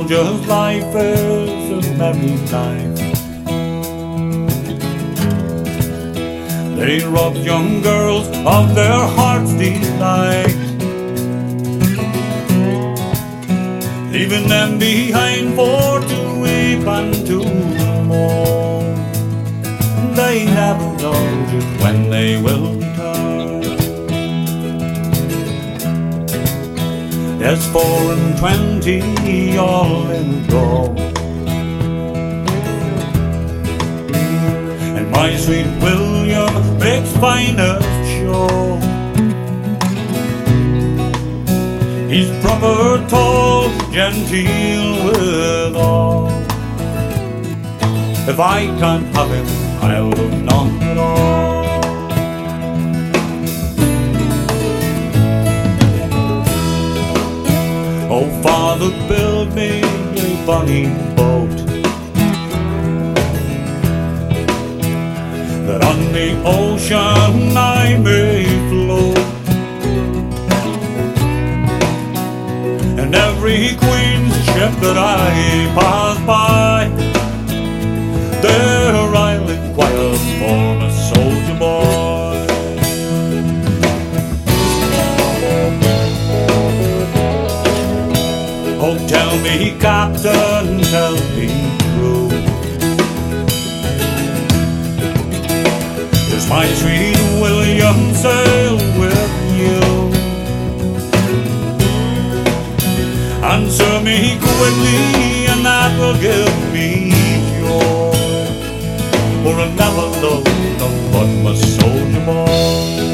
soldier's life is a merry life. They rob young girls of their heart's delight, leaving them behind for to weep and to mourn. They never know just when they will return. There's 24 all in a row, and my sweet William makes finest show. He's proper, tall, genteel withal. If I can't have him, I'll have none at all. Oh, Father, build me a bonny boat, that on the ocean I may float, and every queen's ship that I pass by, there I'll inquire for a soldier boy. Oh, tell me, Captain, tell me true, does my sweet William sail with you? Answer me quickly, and that will give me joy, for I never loved no but my soldier boy.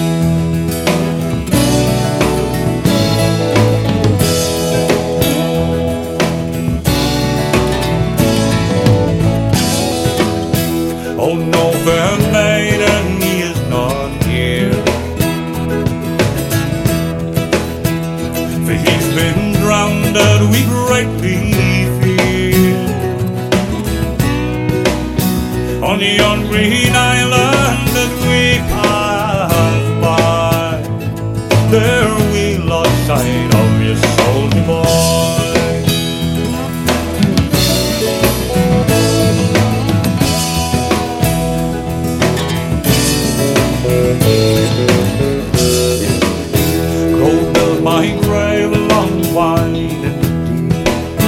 Oh, no fair maiden, he is not here, for he's been drowned, we greatly fear. On yon green island that we passed by, there we lost sight of your soldier boy. Go build my grave along wide and deep,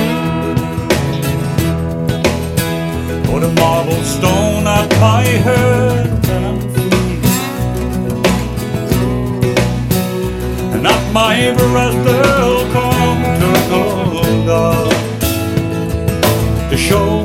put a marble stone at my head and feet, and at my breast there'll come turtle dove to show